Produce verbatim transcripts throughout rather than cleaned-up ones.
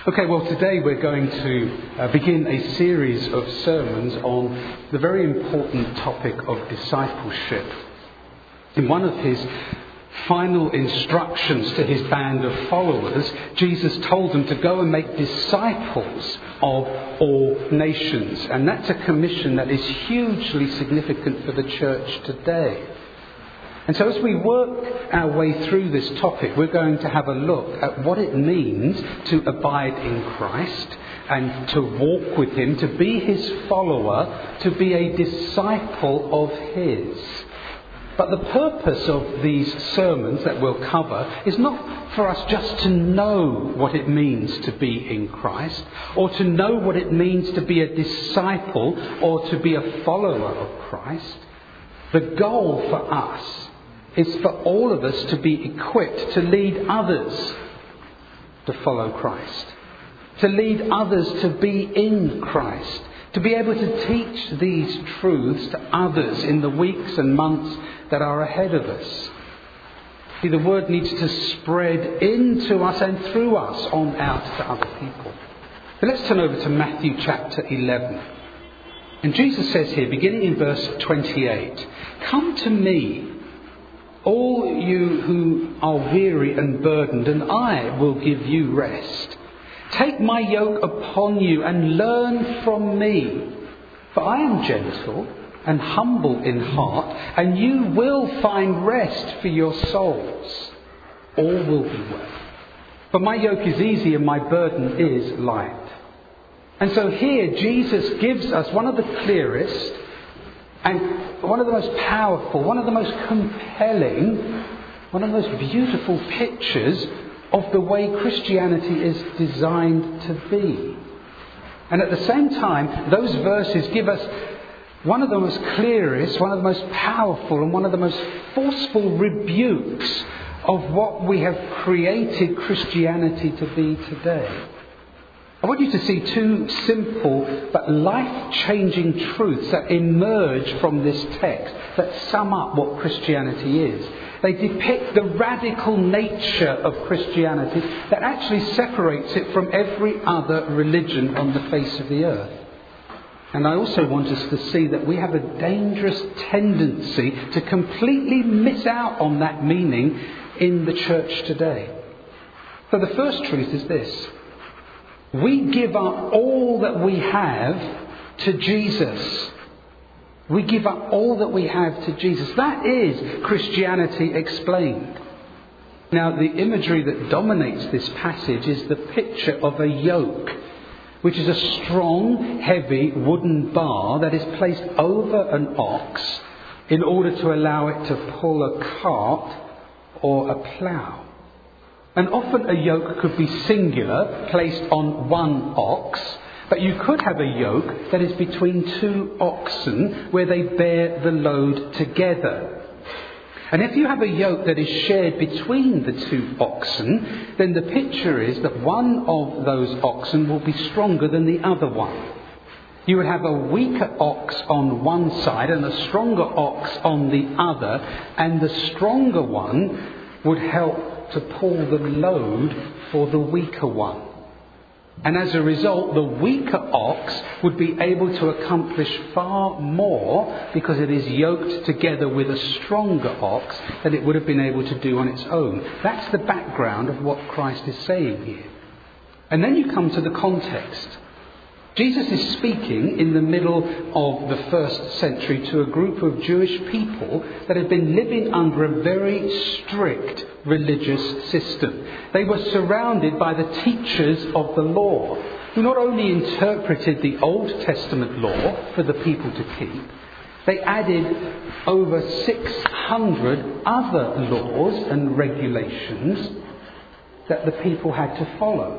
Okay, well today we're going to uh, begin a series of sermons on the very important topic of discipleship. In one of his final instructions to his band of followers, Jesus told them to go and make disciples of all nations. And that's a commission that is hugely significant for the church today. And so as we work our way through this topic, we're going to have a look at what it means to abide in Christ and to walk with him, to be his follower, to be a disciple of his. But the purpose of these sermons that we'll cover is not for us just to know what it means to be in Christ, or to know what it means to be a disciple or to be a follower of Christ. The goal for us is for all of us to be equipped to lead others to follow Christ, to lead others to be in Christ, to be able to teach these truths to others in the weeks and months that are ahead of us. See, the word needs to spread into us and through us on out to other people. So let's turn over to Matthew chapter eleven. And Jesus says here, beginning in verse twenty-eight, "Come to me, all you who are weary and burdened, and I will give you rest. Take my yoke upon you and learn from me, for I am gentle and humble in heart, and you will find rest for your souls. All will be well. For my yoke is easy and my burden is light." And so here Jesus gives us one of the clearest and one of the most powerful, one of the most compelling, one of the most beautiful pictures of the way Christianity is designed to be. And at the same time, those verses give us one of the most clearest, one of the most powerful and one of the most forceful rebukes of what we have created Christianity to be today. I want you to see two simple but life-changing truths that emerge from this text that sum up what Christianity is. They depict the radical nature of Christianity that actually separates it from every other religion on the face of the earth. And I also want us to see that we have a dangerous tendency to completely miss out on that meaning in the church today. So the first truth is this: we give up all that we have to Jesus. We give up all that we have to Jesus. That is Christianity explained. Now, the imagery that dominates this passage is the picture of a yoke, which is a strong, heavy wooden bar that is placed over an ox in order to allow it to pull a cart or a plough. And often a yoke could be singular, placed on one ox, but you could have a yoke that is between two oxen where they bear the load together. And if you have a yoke that is shared between the two oxen, then the picture is that one of those oxen will be stronger than the other one. You would have a weaker ox on one side and a stronger ox on the other, and the stronger one would help to pull the load for the weaker one. And as a result, the weaker ox would be able to accomplish far more because it is yoked together with a stronger ox than it would have been able to do on its own. That's the background of what Christ is saying here. And then you come to the context. Jesus is speaking in the middle of the first century to a group of Jewish people that had been living under a very strict religious system. They were surrounded by the teachers of the law, who not only interpreted the Old Testament law for the people to keep, they added over six hundred other laws and regulations that the people had to follow.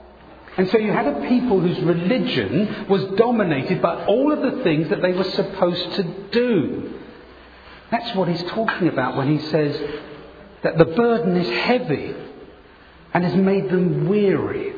And so you had a people whose religion was dominated by all of the things that they were supposed to do. That's what he's talking about when he says that the burden is heavy and has made them weary.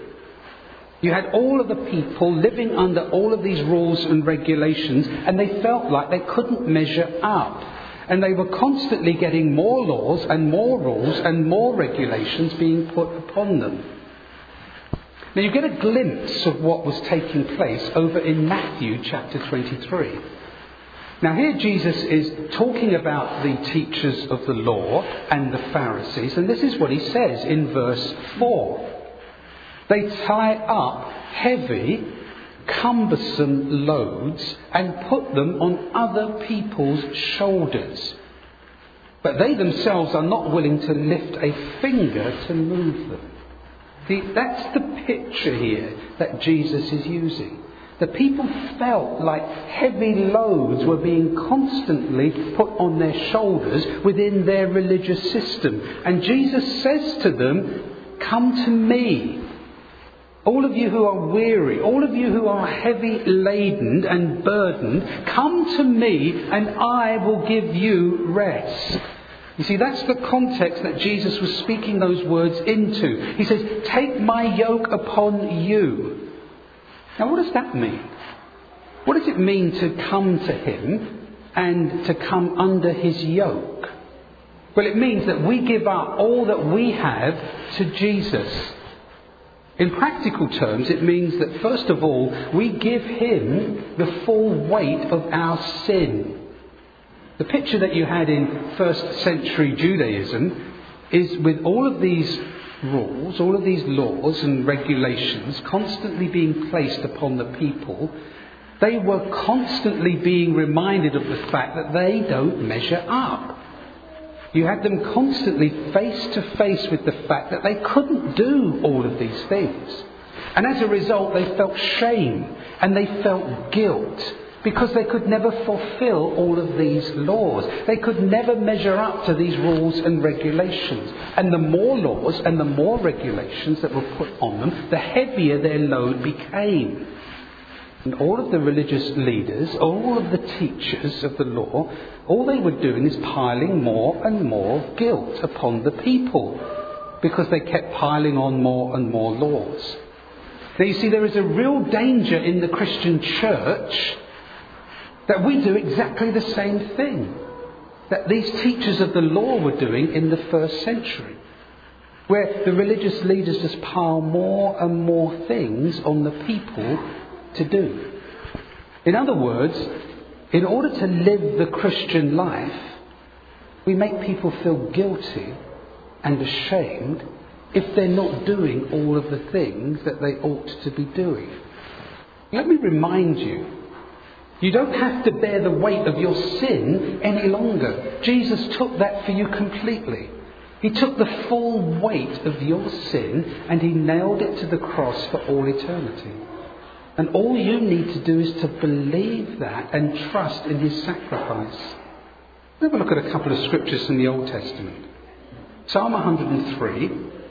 You had all of the people living under all of these rules and regulations, and they felt like they couldn't measure up. And they were constantly getting more laws and more rules and more regulations being put upon them. Now you get a glimpse of what was taking place over in Matthew chapter twenty-three. Now here Jesus is talking about the teachers of the law and the Pharisees, and this is what he says in verse four. They tie up heavy, cumbersome loads and put them on other people's shoulders, but they themselves are not willing to lift a finger to move them. See, that's the picture here that Jesus is using. The people felt like heavy loads were being constantly put on their shoulders within their religious system. And Jesus says to them, "Come to me, all of you who are weary, all of you who are heavy laden and burdened, come to me and I will give you rest." You see, that's the context that Jesus was speaking those words into. He says, "Take my yoke upon you." Now, what does that mean? What does it mean to come to him and to come under his yoke? Well, it means that we give up all that we have to Jesus. In practical terms, it means that first of all, we give him the full weight of our sin. The picture that you had in first century Judaism is with all of these rules, all of these laws and regulations constantly being placed upon the people, they were constantly being reminded of the fact that they don't measure up. You had them constantly face to face with the fact that they couldn't do all of these things. And as a result, they felt shame and they felt guilt, because they could never fulfill all of these laws. They could never measure up to these rules and regulations. And the more laws and the more regulations that were put on them, the heavier their load became. And all of the religious leaders, all of the teachers of the law, all they were doing is piling more and more guilt upon the people, because they kept piling on more and more laws. Now you see, there is a real danger in the Christian church that we do exactly the same thing that these teachers of the law were doing in the first century, where the religious leaders just pile more and more things on the people to do. In other words, in order to live the Christian life, we make people feel guilty and ashamed if they're not doing all of the things that they ought to be doing. Let me remind you, you don't have to bear the weight of your sin any longer. Jesus took that for you completely. He took the full weight of your sin and he nailed it to the cross for all eternity. And all you need to do is to believe that and trust in his sacrifice. Let's have a look at a couple of scriptures from the Old Testament. Psalm one hundred three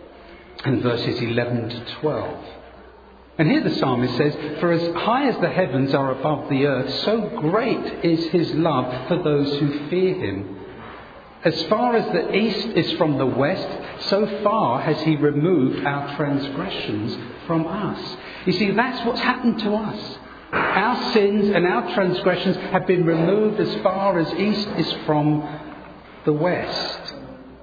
and verses eleven to twelve. And here the psalmist says, "For as high as the heavens are above the earth, so great is his love for those who fear him. As far as the east is from the west, so far has he removed our transgressions from us." You see, that's what's happened to us. Our sins and our transgressions have been removed as far as east is from the west.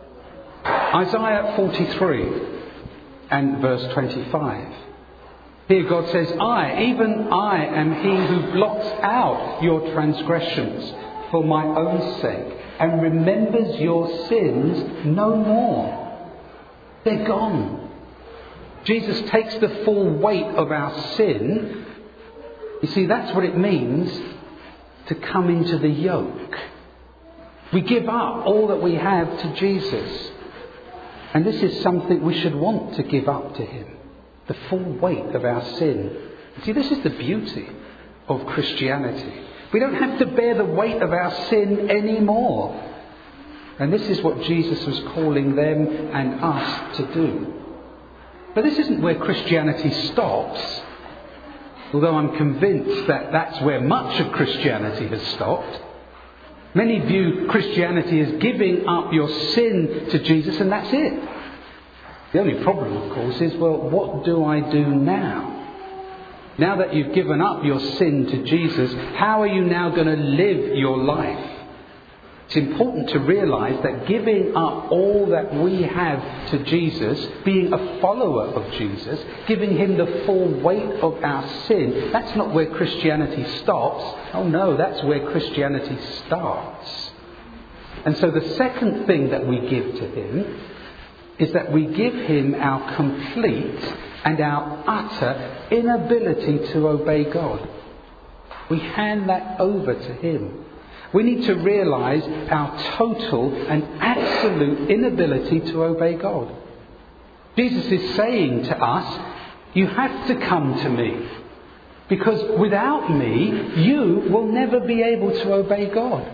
Isaiah forty-three and verse twenty-five. Here God says, "I, even I, am he who blots out your transgressions for my own sake and remembers your sins no more." They're gone. Jesus takes the full weight of our sin. You see, that's what it means to come into the yoke. We give up all that we have to Jesus. And this is something we should want to give up to him. The full weight of our sin. See, this is the beauty of Christianity. We don't have to bear the weight of our sin anymore. And this is what Jesus was calling them and us to do. But this isn't where Christianity stops, although I'm convinced that that's where much of Christianity has stopped. Many view Christianity as giving up your sin to Jesus and that's it. The only problem, of course, is, well, what do I do now? Now that you've given up your sin to Jesus, how are you now going to live your life? It's important to realise that giving up all that we have to Jesus, being a follower of Jesus, giving him the full weight of our sin, that's not where Christianity stops. Oh no, that's where Christianity starts. And so the second thing that we give to him is that we give him our complete and our utter inability to obey God. We hand that over to him. We need to realise our total and absolute inability to obey God. Jesus is saying to us, you have to come to me, because without me, you will never be able to obey God.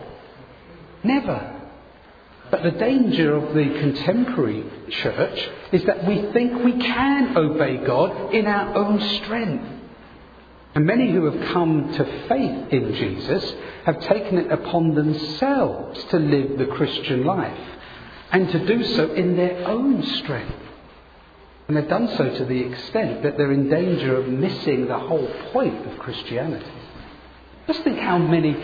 Never. But the danger of the contemporary church is that we think we can obey God in our own strength. And many who have come to faith in Jesus have taken it upon themselves to live the Christian life, and to do so in their own strength. And they've done so to the extent that they're in danger of missing the whole point of Christianity. Just think how many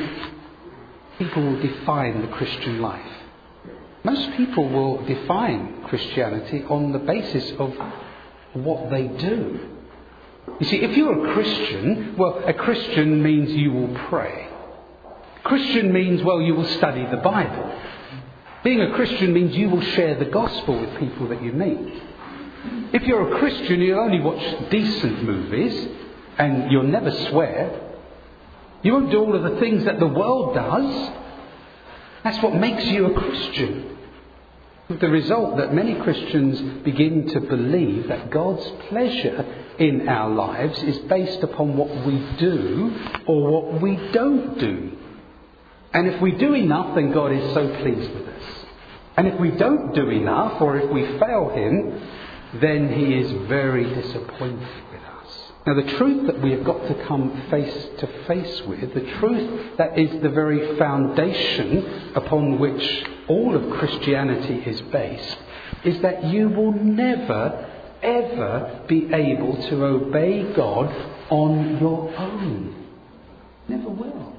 people will define the Christian life. Most people will define Christianity on the basis of what they do. You see, if you're a Christian, well, a Christian means you will pray. Christian means, well, you will study the Bible. Being a Christian means you will share the gospel with people that you meet. If you're a Christian, you'll only watch decent movies and you'll never swear. You won't do all of the things that the world does. That's what makes you a Christian. With the result that many Christians begin to believe that God's pleasure in our lives is based upon what we do or what we don't do. And if we do enough, then God is so pleased with us. And if we don't do enough, or if we fail him, then he is very disappointed with us. Now, the truth that we have got to come face to face with, the truth that is the very foundation upon which all of Christianity is based, is that you will never, ever be able to obey God on your own. Never will.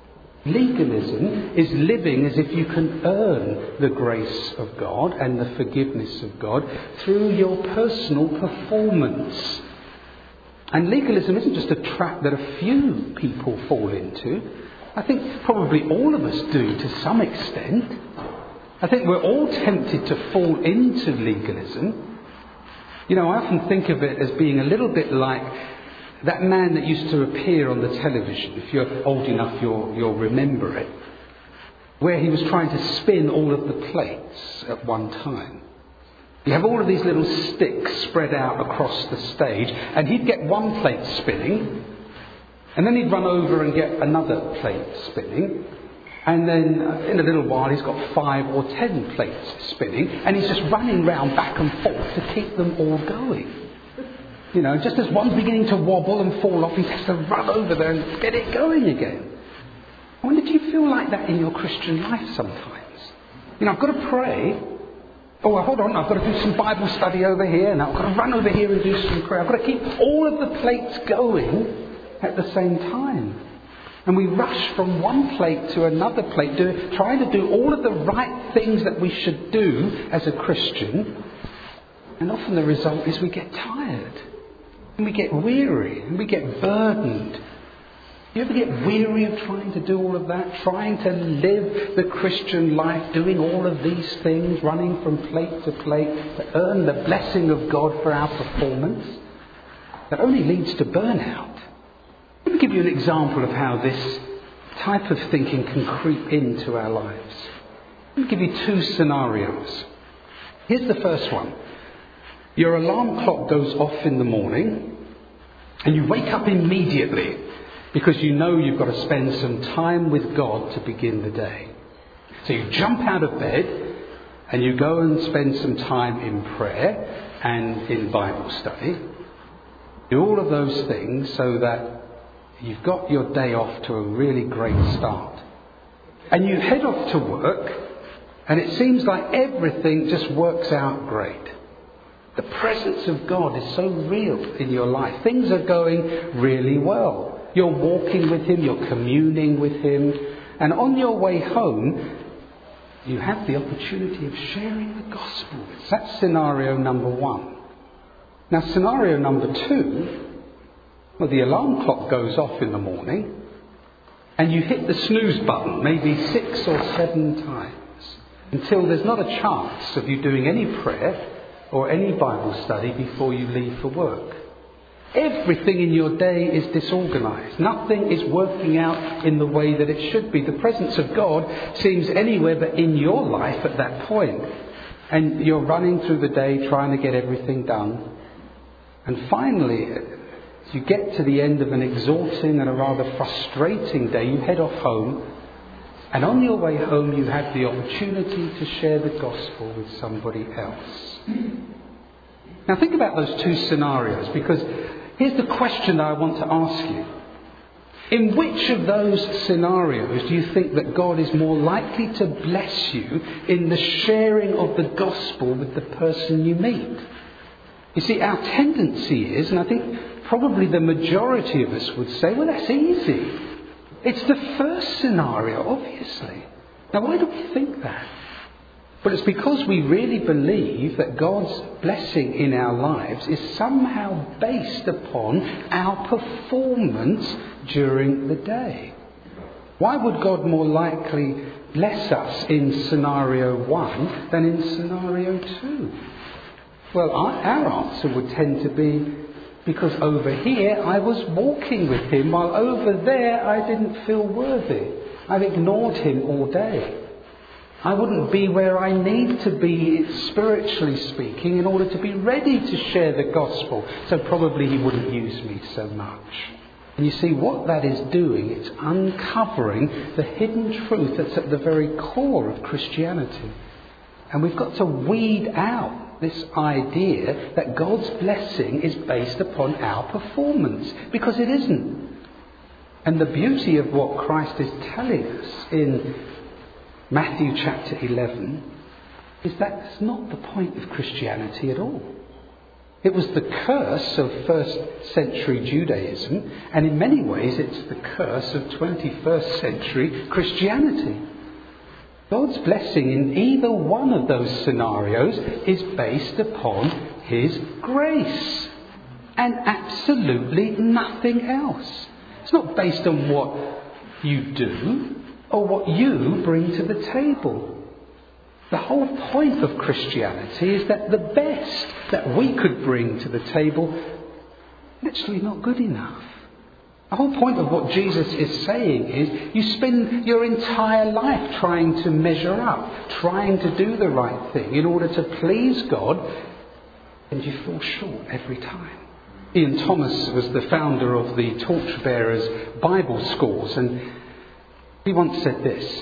Legalism is living as if you can earn the grace of God and the forgiveness of God through your personal performance. And legalism isn't just a trap that a few people fall into. I think probably all of us do to some extent. I think we're all tempted to fall into legalism. You know, I often think of it as being a little bit like that man that used to appear on the television. If you're old enough, you'll, you'll remember it. Where he was trying to spin all of the plates at one time. You have all of these little sticks spread out across the stage, and he'd get one plate spinning, and then he'd run over and get another plate spinning, and then in a little while he's got five or ten plates spinning, and he's just running round back and forth to keep them all going. You know, just as one's beginning to wobble and fall off, he has to run over there and get it going again. I wonder, do you feel like that in your Christian life sometimes? You know, I've got to pray. Oh, well, hold on, I've got to do some Bible study over here. Now I've got to run over here and do some prayer. I've got to keep all of the plates going at the same time. And we rush from one plate to another plate, do, trying to do all of the right things that we should do as a Christian. And often the result is we get tired. And we get weary. And we get burdened. You ever get weary of trying to do all of that? Trying to live the Christian life, doing all of these things, running from plate to plate to earn the blessing of God for our performance? That only leads to burnout. Let me give you an example of how this type of thinking can creep into our lives. Let me give you two scenarios. Here's the first one. Your alarm clock goes off in the morning and you wake up immediately because you know you've got to spend some time with God to begin the day. So you jump out of bed and you go and spend some time in prayer and in Bible study. Do all of those things so that you've got your day off to a really great start. And you head off to work and it seems like everything just works out great. The presence of God is so real in your life. Things are going really well. You're walking with him, you're communing with him. And on your way home, you have the opportunity of sharing the gospel with. That's scenario number one. Now, scenario number two, well, the alarm clock goes off in the morning and you hit the snooze button maybe six or seven times until there's not a chance of you doing any prayer or any Bible study before you leave for work. Everything in your day is disorganised. Nothing is working out in the way that it should be. The presence of God seems anywhere but in your life at that point. And you're running through the day trying to get everything done. And finally, as you get to the end of an exhausting and a rather frustrating day, you head off home. And on your way home, you have the opportunity to share the gospel with somebody else. Now think about those two scenarios, because here's the question that I want to ask you. In which of those scenarios do you think that God is more likely to bless you in the sharing of the gospel with the person you meet? You see, our tendency is, and I think probably the majority of us would say, well, that's easy. It's the first scenario, obviously. Now, why do we think that? But it's because we really believe that God's blessing in our lives is somehow based upon our performance during the day. Why would God more likely bless us in scenario one than in scenario two? Well, our, our answer would tend to be, because over here I was walking with him, while over there I didn't feel worthy. I've ignored him all day. I wouldn't be where I need to be, spiritually speaking, in order to be ready to share the gospel. So probably he wouldn't use me so much. And you see, what that is doing, it's uncovering the hidden truth that's at the very core of Christianity. And we've got to weed out this idea that God's blessing is based upon our performance, because it isn't. And the beauty of what Christ is telling us in Matthew chapter eleven is that that's not the point of Christianity at all. It was the curse of first century Judaism, and in many ways it's the curse of twenty-first century Christianity. God's blessing in either one of those scenarios is based upon his grace and absolutely nothing else. It's not based on what you do or what you bring to the table. The whole point of Christianity is that the best that we could bring to the table is literally not good enough. The whole point of what Jesus is saying is you spend your entire life trying to measure up, trying to do the right thing in order to please God, and you fall short every time. Ian Thomas was the founder of the Torchbearers Bible Schools, and he once said this.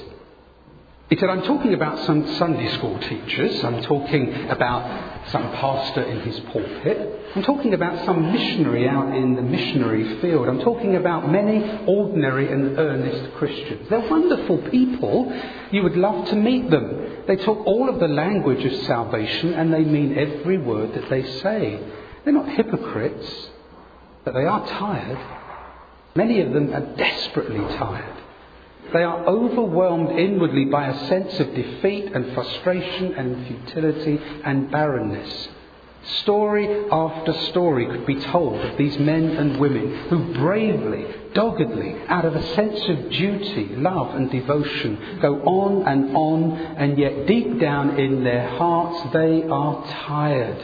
He said, I'm talking about some Sunday school teachers, I'm talking about some pastor in his pulpit, I'm talking about some missionary out in the missionary field, I'm talking about many ordinary and earnest Christians. They're wonderful people, you would love to meet them. They talk all of the language of salvation and they mean every word that they say. They're not hypocrites, but they are tired. Many of them are desperately tired. They are overwhelmed inwardly by a sense of defeat and frustration and futility and barrenness. Story after story could be told of these men and women who bravely, doggedly, out of a sense of duty, love and devotion, go on and on, and yet deep down in their hearts they are tired.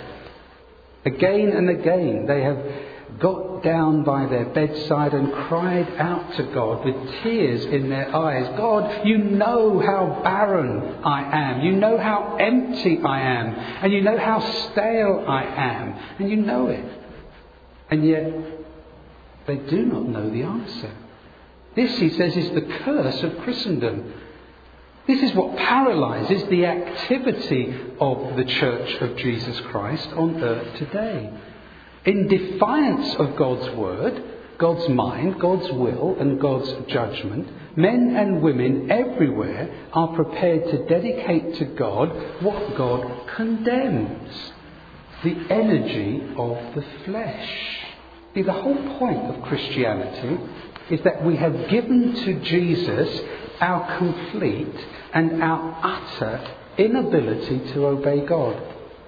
Again and again they have got down by their bedside and cried out to God with tears in their eyes. God, you know how barren I am. You know how empty I am. And you know how stale I am. And you know it. And yet they do not know the answer. This, he says, is the curse of Christendom. This is what paralyses the activity of the Church of Jesus Christ on earth today. In defiance of God's word, God's mind, God's will and God's judgment, men and women everywhere are prepared to dedicate to God what God condemns, the energy of the flesh. See, the whole point of Christianity is that we have given to Jesus our complete and our utter inability to obey God.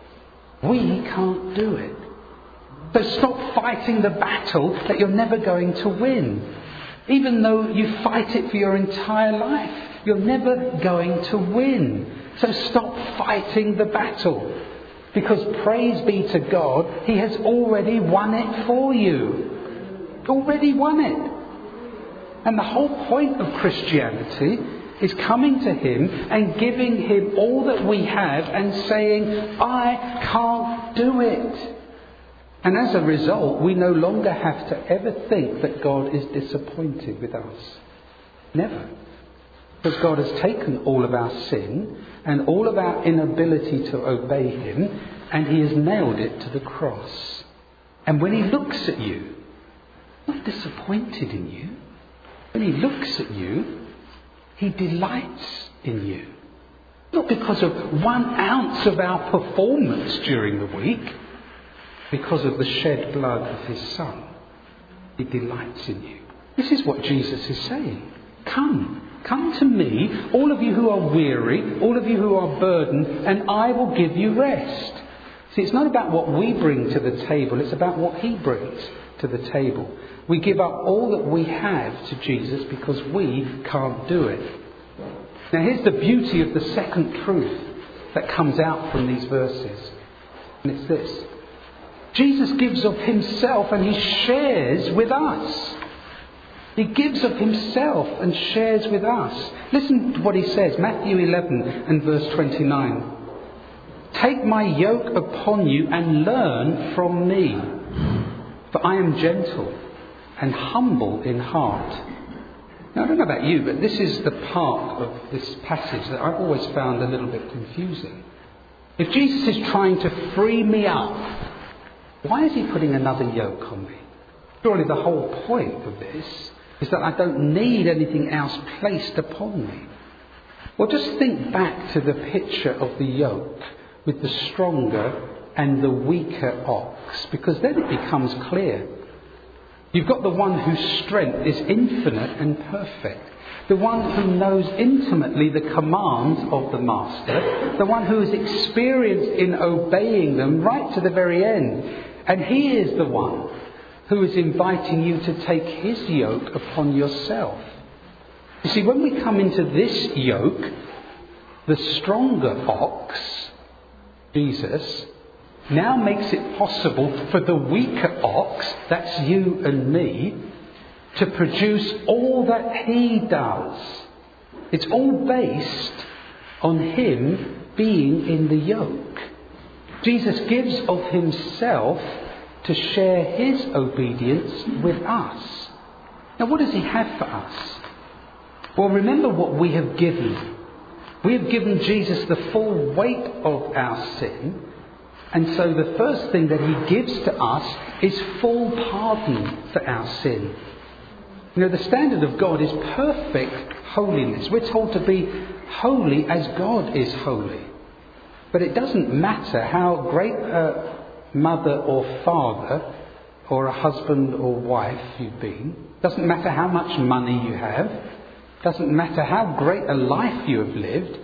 We can't do it. So stop fighting the battle that you're never going to win. Even though you fight it for your entire life, you're never going to win. So stop fighting the battle. Because praise be to God, He has already won it for you. Already won it. And the whole point of Christianity is coming to Him and giving Him all that we have and saying, I can't do it. And as a result, we no longer have to ever think that God is disappointed with us. Never. Because God has taken all of our sin and all of our inability to obey Him, and He has nailed it to the cross. And when He looks at you, He's not disappointed in you. When He looks at you, He delights in you. Not because of one ounce of our performance during the week, because of the shed blood of His Son. He delights in you. This is what Jesus is saying. Come. Come to me, all of you who are weary, all of you who are burdened, and I will give you rest. See, it's not about what we bring to the table, it's about what He brings to the table. We give up all that we have to Jesus because we can't do it. Now here's the beauty of the second truth that comes out from these verses. And it's this. Jesus gives of Himself and He shares with us. He gives of Himself and shares with us. Listen to what He says, Matthew eleven and verse twenty-nine. Take my yoke upon you and learn from me, for I am gentle and humble in heart. Now I don't know about you, but this is the part of this passage that I've always found a little bit confusing. If Jesus is trying to free me up, why is He putting another yoke on me? Surely the whole point of this is that I don't need anything else placed upon me. Well, just think back to the picture of the yoke with the stronger and the weaker ox, because then it becomes clear. You've got the one whose strength is infinite and perfect, the one who knows intimately the commands of the master, the one who is experienced in obeying them right to the very end. And He is the one who is inviting you to take His yoke upon yourself. You see, when we come into this yoke, the stronger ox, Jesus, now makes it possible for the weaker ox, that's you and me, to produce all that He does. It's all based on Him being in the yoke. Jesus gives of Himself to share His obedience with us. Now, what does He have for us? Well, remember what we have given. We have given Jesus the full weight of our sin. And so the first thing that He gives to us is full pardon for our sin. You know, the standard of God is perfect holiness. We're told to be holy as God is holy. But it doesn't matter how great a mother or father or a husband or wife you've been. Doesn't matter how much money you have. Doesn't matter how great a life you have lived.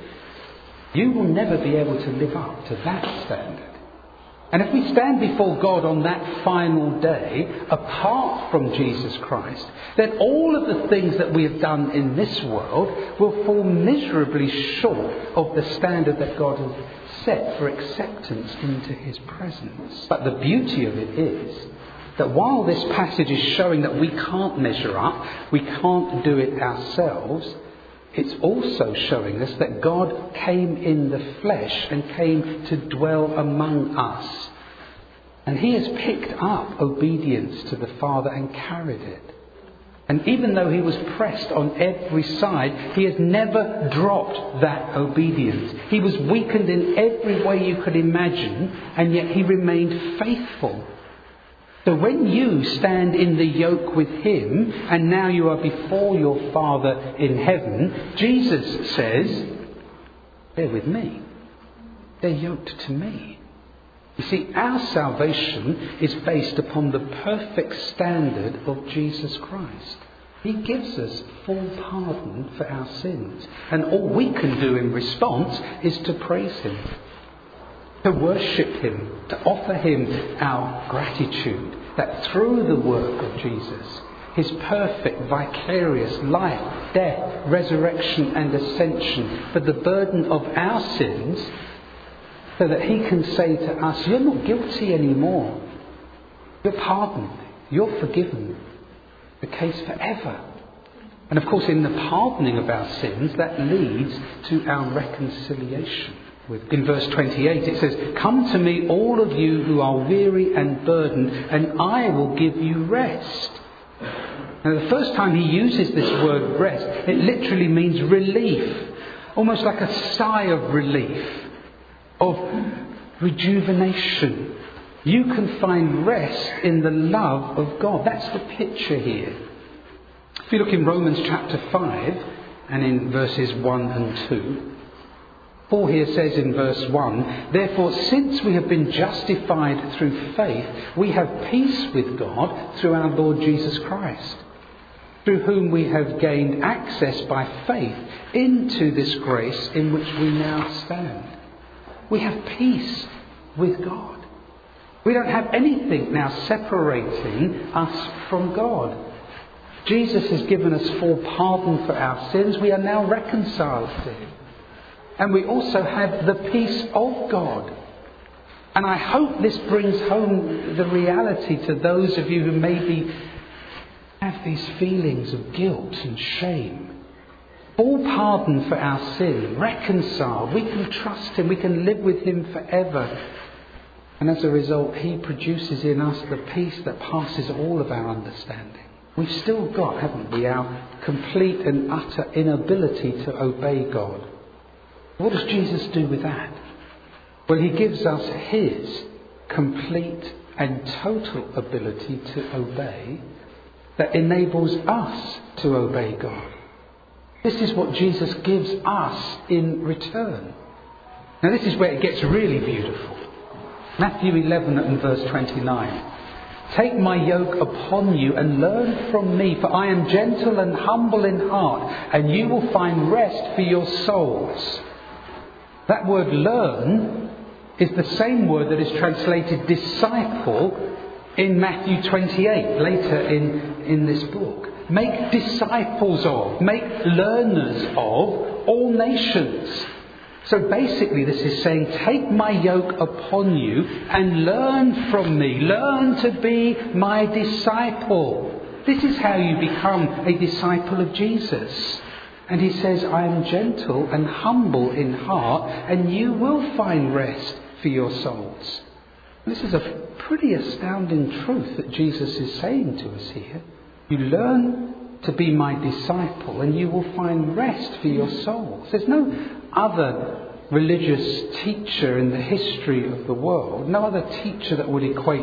You will never be able to live up to that standard. And if we stand before God on that final day, apart from Jesus Christ, then all of the things that we have done in this world will fall miserably short of the standard that God has set for acceptance into His presence. But the beauty of it is that while this passage is showing that we can't measure up, we can't do it ourselves, it's also showing us that God came in the flesh and came to dwell among us. And He has picked up obedience to the Father and carried it. And even though He was pressed on every side, He has never dropped that obedience. He was weakened in every way you could imagine, and yet He remained faithful. So when you stand in the yoke with Him, and now you are before your Father in heaven, Jesus says, they're with me. They're yoked to me. You see, our salvation is based upon the perfect standard of Jesus Christ. He gives us full pardon for our sins. And all we can do in response is to praise him, to worship him, to offer him our gratitude that through the work of Jesus, his perfect, vicarious life, death, resurrection and ascension for the burden of our sins, so that he can say to us, you're not guilty anymore. You're pardoned. You're forgiven. The case forever. And of course, in the pardoning of our sins, that leads to our reconciliation. In verse twenty-eight it says, come to me all of you who are weary and burdened, and I will give you rest. Now the first time he uses this word rest, it literally means relief. Almost like a sigh of relief, of rejuvenation. You can find rest in the love of God. That's the picture here. If you look in Romans chapter five and in verses one and two, Paul here says in verse one, therefore, since we have been justified through faith, we have peace with God through our Lord Jesus Christ, through whom we have gained access by faith into this grace in which we now stand. We have peace with God. We don't have anything now separating us from God. Jesus has given us full pardon for our sins. We are now reconciled to him. And we also have the peace of God. And I hope this brings home the reality to those of you who maybe have these feelings of guilt and shame. Full pardon for our sin, reconciled. We can trust him. We can live with him forever. And as a result, he produces in us the peace that passes all of our understanding. We've still got, haven't we, our complete and utter inability to obey God. What does Jesus do with that? Well, he gives us his complete and total ability to obey that enables us to obey God. This is what Jesus gives us in return. Now, this is where it gets really beautiful. Matthew eleven and verse twenty-nine. Take my yoke upon you and learn from me, for I am gentle and humble in heart, and you will find rest for your souls. That word learn is the same word that is translated disciple in Matthew twenty-eight, later in, in this book. Make disciples of, make learners of all nations. So basically this is saying, take my yoke upon you and learn from me. Learn to be my disciple. This is how you become a disciple of Jesus. And he says, I am gentle and humble in heart, and you will find rest for your souls. This is a pretty astounding truth that Jesus is saying to us here. You learn to be my disciple, and you will find rest for your souls. There's no other religious teacher in the history of the world, no other teacher that would equate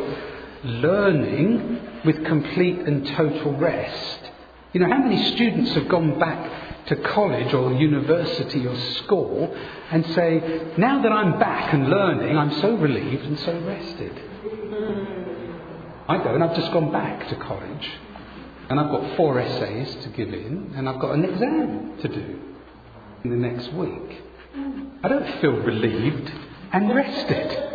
learning with complete and total rest. You know, how many students have gone back to college or university or school and say, now that I'm back and learning, I'm so relieved and so rested? I don't. I've just gone back to college and I've got four essays to give in and I've got an exam to do in the next week. I don't feel relieved and rested.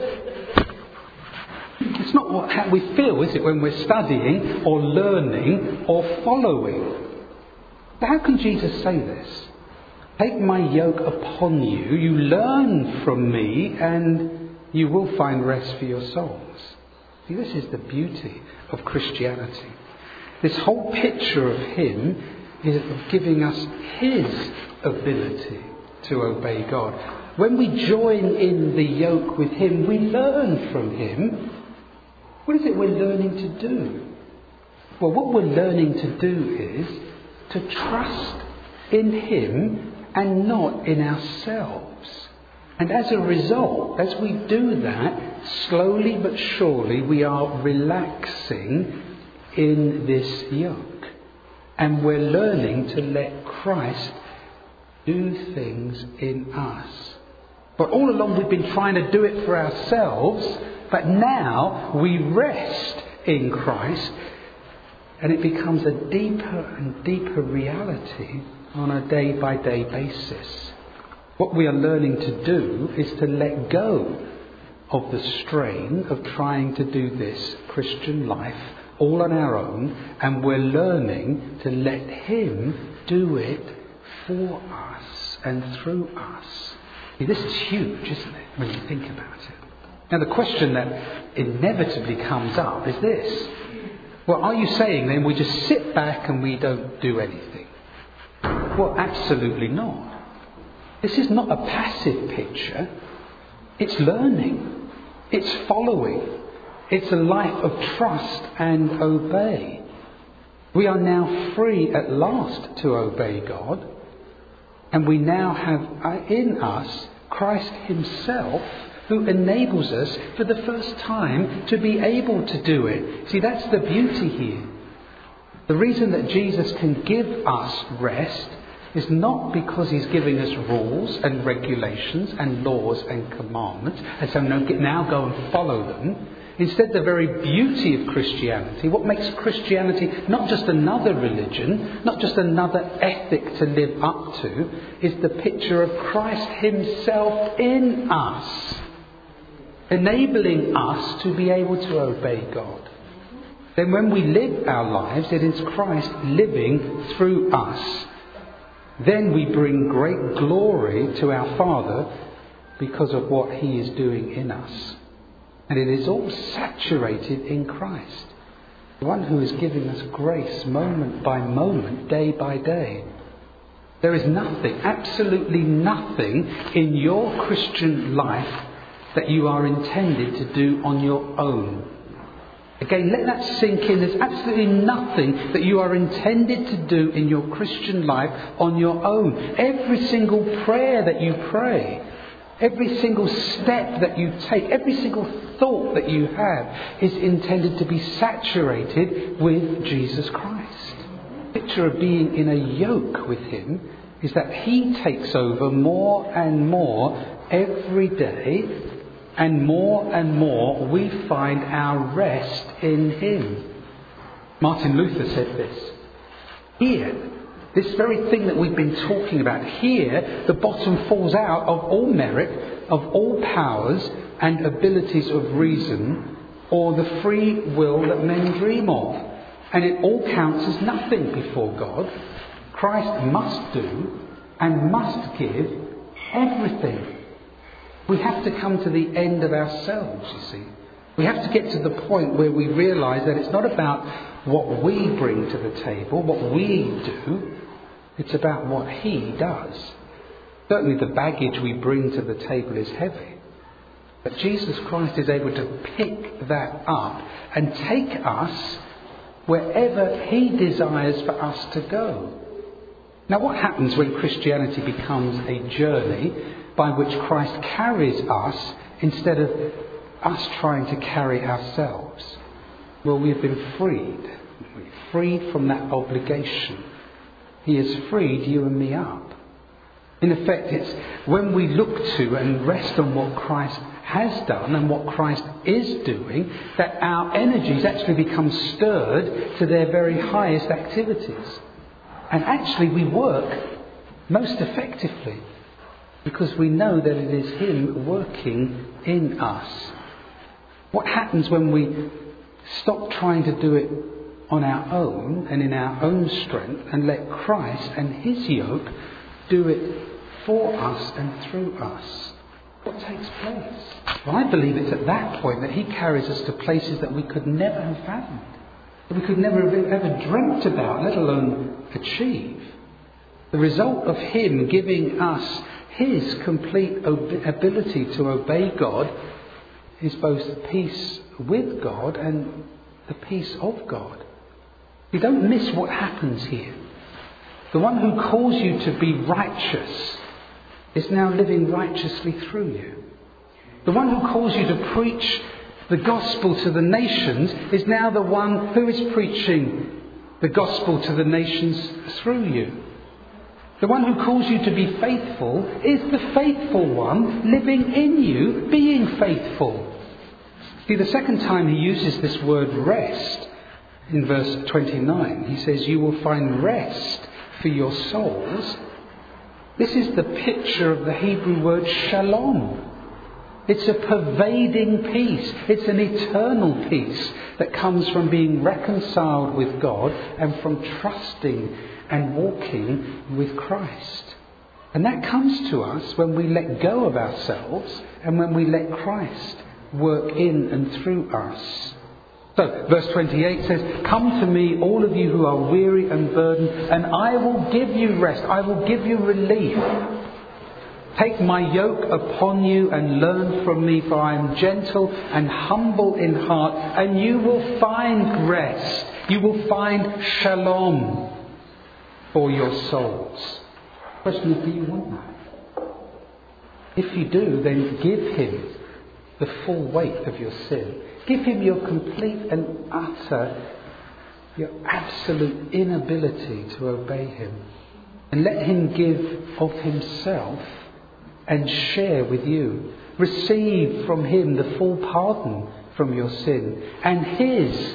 It's not what, how we feel, is it, when we're studying or learning or following? But how can Jesus say this? Take my yoke upon you, you learn from me, and you will find rest for your souls. See, this is the beauty of Christianity. This whole picture of him is of giving us his ability to obey God. When we join in the yoke with him, we learn from him. What is it we're learning to do? Well, what we're learning to do is to trust in him and not in ourselves. And as a result, as we do that, slowly but surely we are relaxing in this yoke. And we're learning to let Christ do things in us. But all along we've been trying to do it for ourselves, but now we rest in Christ And it becomes a deeper and deeper reality on a day-by-day basis. What we are learning to do is to let go of the strain of trying to do this Christian life all on our own, and we're learning to let Him do it for us and through us. See, this is huge, isn't it, when you think about it? Now, the question that inevitably comes up is this. Well, are you saying then we just sit back and we don't do anything? Well, absolutely not. This is not a passive picture. It's learning. It's following. It's a life of trust and obey. We are now free at last to obey God. And we now have in us Christ Himself, who enables us for the first time to be able to do it. See, that's the beauty here. The reason that Jesus can give us rest is not because He's giving us rules and regulations and laws and commandments, and so now go and follow them. Instead, the very beauty of Christianity, what makes Christianity not just another religion, not just another ethic to live up to, is the picture of Christ Himself in us, enabling us to be able to obey God. Then when we live our lives, it is Christ living through us. Then we bring great glory to our Father because of what He is doing in us. And it is all saturated in Christ, the one who is giving us grace moment by moment, day by day. There is nothing, absolutely nothing in your Christian life that you are intended to do on your own. Again, let that sink in. There's absolutely nothing that you are intended to do in your Christian life on your own. Every single prayer that you pray, every single step that you take, every single thought that you have is intended to be saturated with Jesus Christ. The picture of being in a yoke with Him is that He takes over more and more every day, and more and more we find our rest in Him. Martin Luther said this. Here, this very thing that we've been talking about, here the bottom falls out of all merit, of all powers and abilities of reason, or the free will that men dream of. And it all counts as nothing before God. Christ must do and must give everything. We have to come to the end of ourselves, you see. We have to get to the point where we realise that it's not about what we bring to the table, what we do. It's about what He does. Certainly the baggage we bring to the table is heavy. But Jesus Christ is able to pick that up and take us wherever He desires for us to go. Now, what happens when Christianity becomes a journey by which Christ carries us instead of us trying to carry ourselves? Well, we've been freed. We're freed from that obligation. He has freed you and me up. In effect, it's when we look to and rest on what Christ has done and what Christ is doing that our energies actually become stirred to their very highest activities. And actually we work most effectively because we know that it is Him working in us. What happens when we stop trying to do it on our own and in our own strength and let Christ and His yoke do it for us and through us? What takes place? Well, I believe it's at that point that He carries us to places that we could never have fathomed, that we could never have ever dreamt about, let alone achieve. The result of Him giving us His complete ob- ability to obey God is both peace with God and the peace of God. You don't miss what happens here. The one who calls you to be righteous is now living righteously through you. The one who calls you to preach the gospel to the nations is now the one who is preaching the gospel to the nations through you. The one who calls you to be faithful is the faithful one living in you, being faithful. See, the second time He uses this word rest, In verse twenty-nine, he says, you will find rest for your souls. This is the picture of the Hebrew word shalom. It's a pervading peace. It's an eternal peace that comes from being reconciled with God and from trusting and walking with Christ. And that comes to us when we let go of ourselves and when we let Christ work in and through us. So, verse twenty-eight says, come to me, all of you who are weary and burdened, and I will give you rest. I will give you relief. Take my yoke upon you and learn from me, for I am gentle and humble in heart, and you will find rest. You will find shalom for your souls. The question is, do you want that? If you do, then give him the full weight of your sin. Give him your complete and utter, your absolute inability to obey him. And let him give of himself and share with you. Receive from him the full pardon from your sin and his,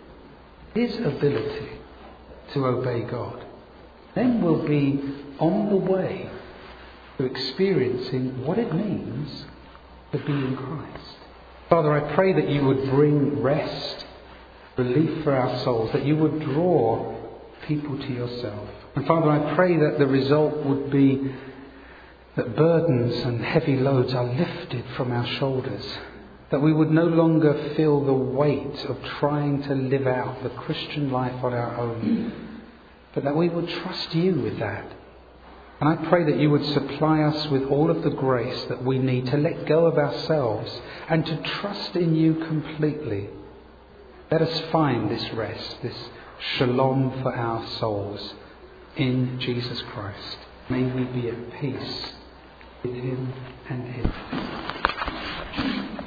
his ability to obey God. Then we'll be on the way to experiencing what it means to be in Christ. Father, I pray that you would bring rest, relief for our souls, that you would draw people to yourself. And Father, I pray that the result would be that burdens and heavy loads are lifted from our shoulders, that we would no longer feel the weight of trying to live out the Christian life on our own, but that we would trust you with that. And I pray that you would supply us with all of the grace that we need to let go of ourselves and to trust in you completely. Let us find this rest, this shalom for our souls in Jesus Christ. May we be at peace with him and him.